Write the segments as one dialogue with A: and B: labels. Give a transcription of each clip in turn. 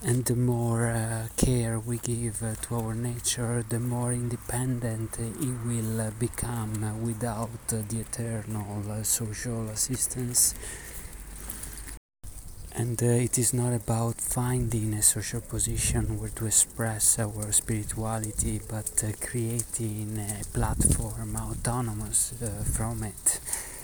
A: And the more care we give to our nature, the more independent it will become without the eternal social assistance. And it is not about finding a social position where to express our spirituality, but creating a platform autonomous from it.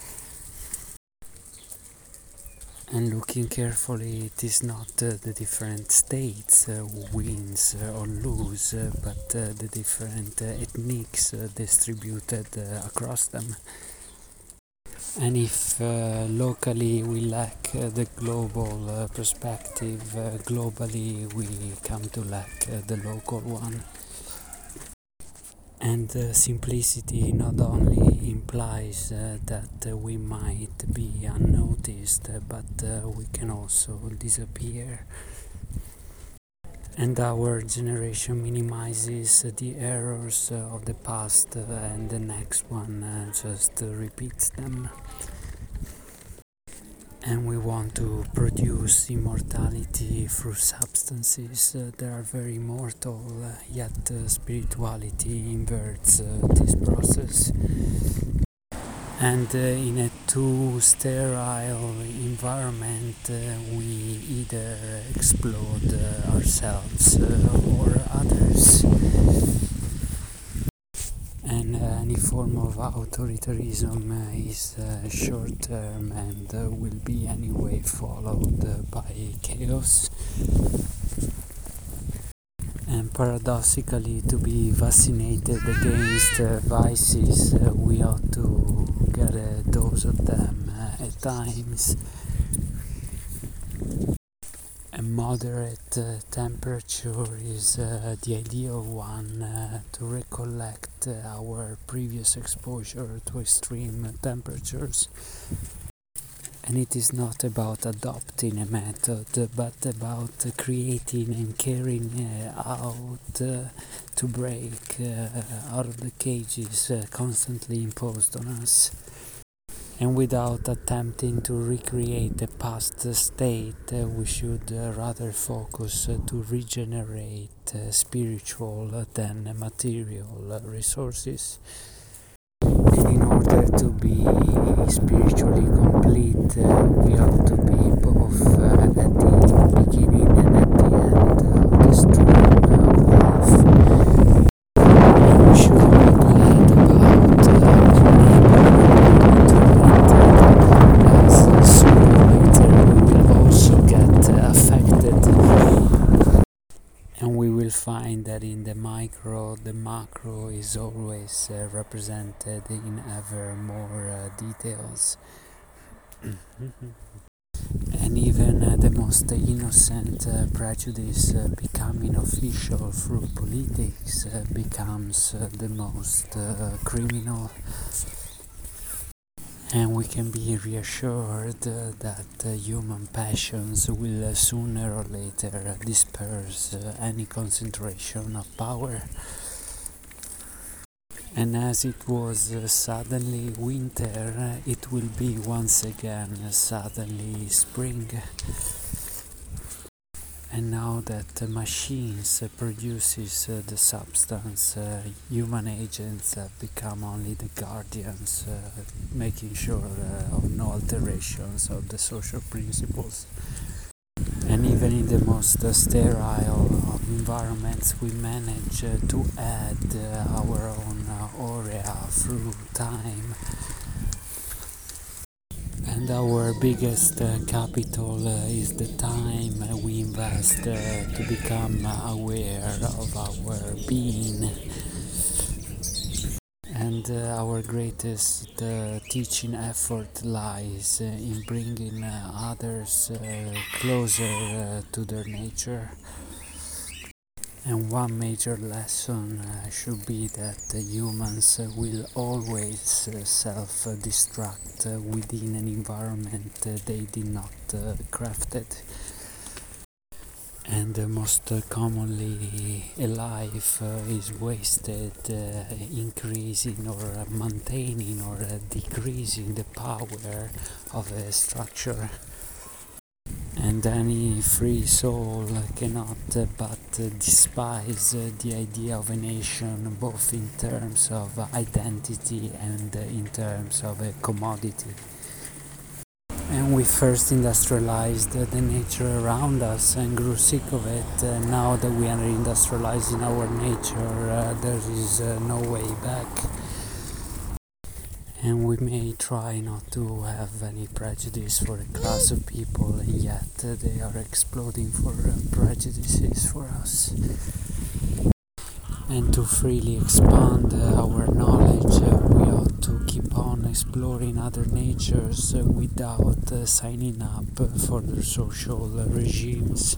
A: And looking carefully, it is not the different states who wins or lose, but the different techniques distributed across them. And if locally we lack the global perspective, globally we come to lack the local one. And simplicity not only implies that we might be unnoticed, but we can also disappear. And our generation minimizes the errors of the past, and the next one just repeats them. And we want to produce immortality through substances that are very mortal, yet spirituality inverts this process. And in a too sterile environment, we either explode ourselves or others. And any form of authoritarianism is short term and will be anyway followed by chaos. And paradoxically, to be vaccinated against vices, we ought to get a dose of them at times. A moderate temperature is the ideal one to recollect our previous exposure to extreme temperatures. And it is not about adopting a method, but about creating and carrying out to break out of the cages constantly imposed on us. And without attempting to recreate the past state, we should rather focus to regenerate spiritual than material resources. And in order to be spiritually complete, we ought to be both at the beginning and at the end of the stream of life. And we should be glad about as sooner or later we will also get affected. And we will find that in the micro, the macro is always represented in ever more details. And even the most innocent prejudice becoming official through politics becomes the most criminal. And we can be reassured that human passions will sooner or later disperse any concentration of power. And as it was suddenly winter, it will be once again suddenly spring. And now that machines produces the substance, human agents have become only the guardians, making sure of no alterations of the social principles. And even in the most sterile of environments, we manage to add our own aura through time. And our biggest capital is the time we invest to become aware of our being. And our greatest teaching effort lies in bringing others closer to their nature. And one major lesson should be that humans will always self-destruct within an environment they did not craft it. And most commonly a life is wasted increasing or maintaining or decreasing the power of a structure. and any free soul cannot but despise the idea of a nation, both in terms of identity and in terms of a commodity. And we first industrialized the nature around us and grew sick of it. Now that we are industrializing our nature, there is no way back. And we may try not to have any prejudice for a class of people, and yet they are exploding for prejudices for us. And to freely expand our knowledge, we ought to keep on exploring other natures without signing up for their social regimes.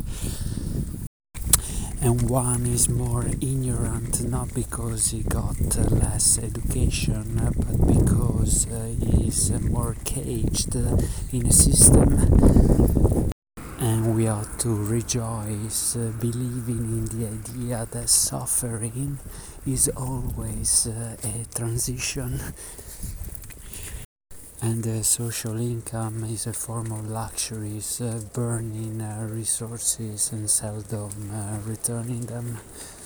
A: And one is more ignorant not because he got less education, but because he is more caged in a system. And we ought to rejoice, believing in the idea that suffering is always a transition. And social income is a form of luxuries, burning resources and seldom returning them.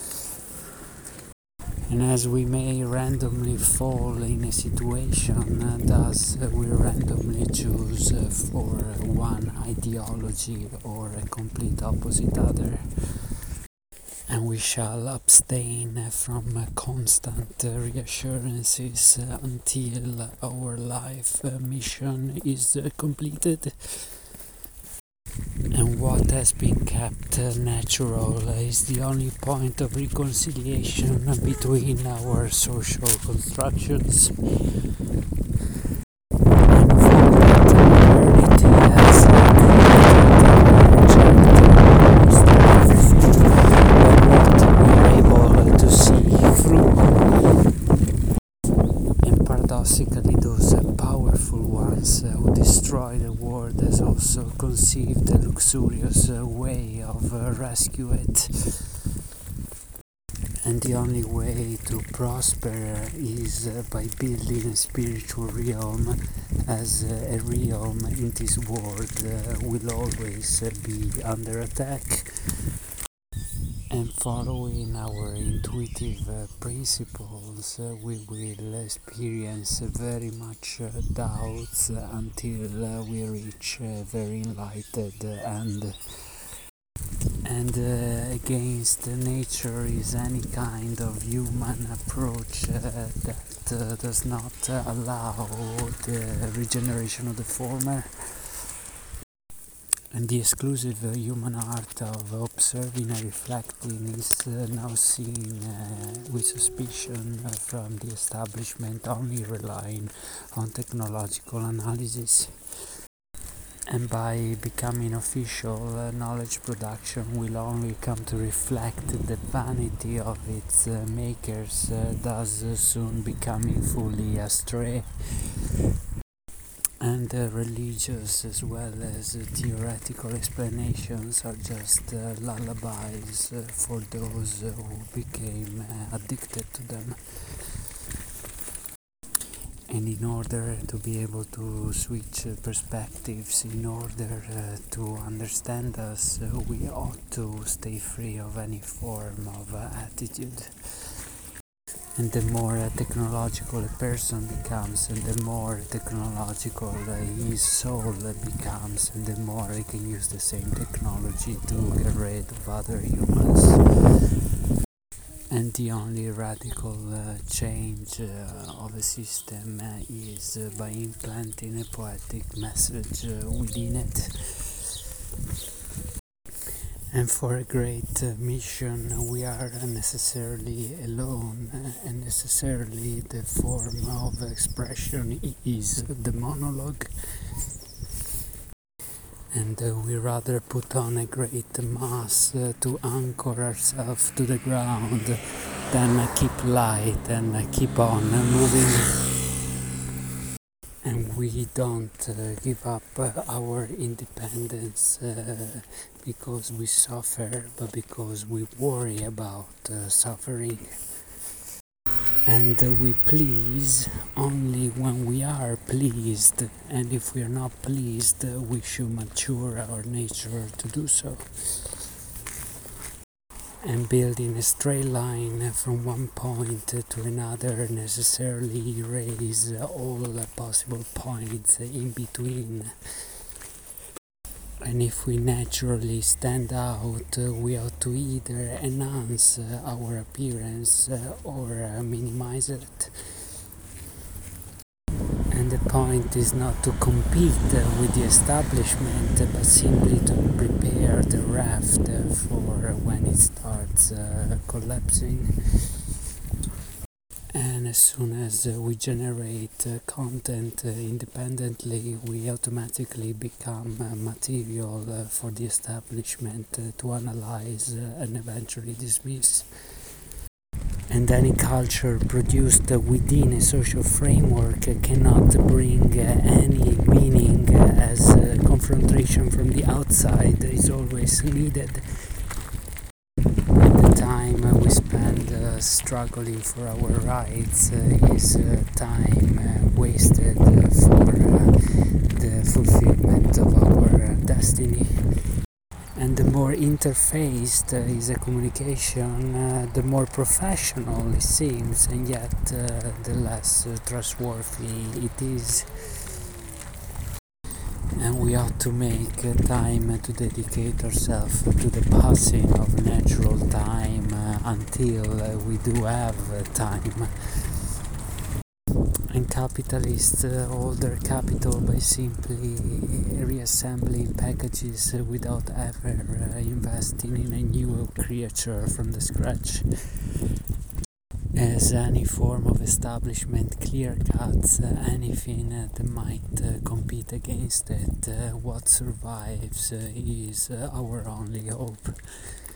A: And as we may randomly fall in a situation, thus we randomly choose for one ideology or a complete opposite other. And we shall abstain from constant reassurances until our life mission is completed. And what has been kept natural is the only point of reconciliation between our social constructions. Paradoxically, those powerful ones who destroy the world has also conceived a luxurious way of rescue it. And the only way to prosper is by building a spiritual realm, as a realm in this world will always be under attack. And following our intuitive principles, we will experience very much doubts until we reach a very enlightened end. And against nature is any kind of human approach that does not allow the regeneration of the former. And the exclusive human art of observing and reflecting is now seen with suspicion from the establishment only relying on technological analysis. And by becoming official, knowledge production will only come to reflect the vanity of its makers, thus soon becoming fully astray. And religious as well as theoretical explanations are just lullabies for those who became addicted to them. And in order to be able to switch perspectives, in order to understand us, we ought to stay free of any form of attitude. And the more technological a person becomes, and the more technological his soul becomes, and the more he can use the same technology to get rid of other humans. And the only radical change of a system is by implanting a poetic message within it. And for a great mission, we are necessarily alone, and necessarily the form of expression is the monologue. And we rather put on a great mass to anchor ourselves to the ground than keep light and keep on moving. And we don't give up our independence because we suffer, but because we worry about suffering. and we please only when we are pleased, and if we are not pleased, we should mature our nature to do so. And building a straight line from one point to another necessarily erase all possible points in between. And if we naturally stand out, we ought to either enhance our appearance or minimize it. And the point is not to compete with the establishment, but simply to prepare the raft for when it starts collapsing. And as soon as we generate content independently, we automatically become material for the establishment to analyze and eventually dismiss. And any culture produced within a social framework cannot bring any meaning, as confrontation from the outside is always needed. And the time we spend struggling for our rights is time wasted for the fulfillment of our destiny. And the more interfaced is a communication, the more professional it seems, and yet the less trustworthy it is. And we ought to make time to dedicate ourselves to the passing of natural time until we do have time. And capitalists hold their capital by simply reassembling packages without ever investing in a new creature from the scratch. As any form of establishment clear cuts anything that might compete against it, what survives is our only hope.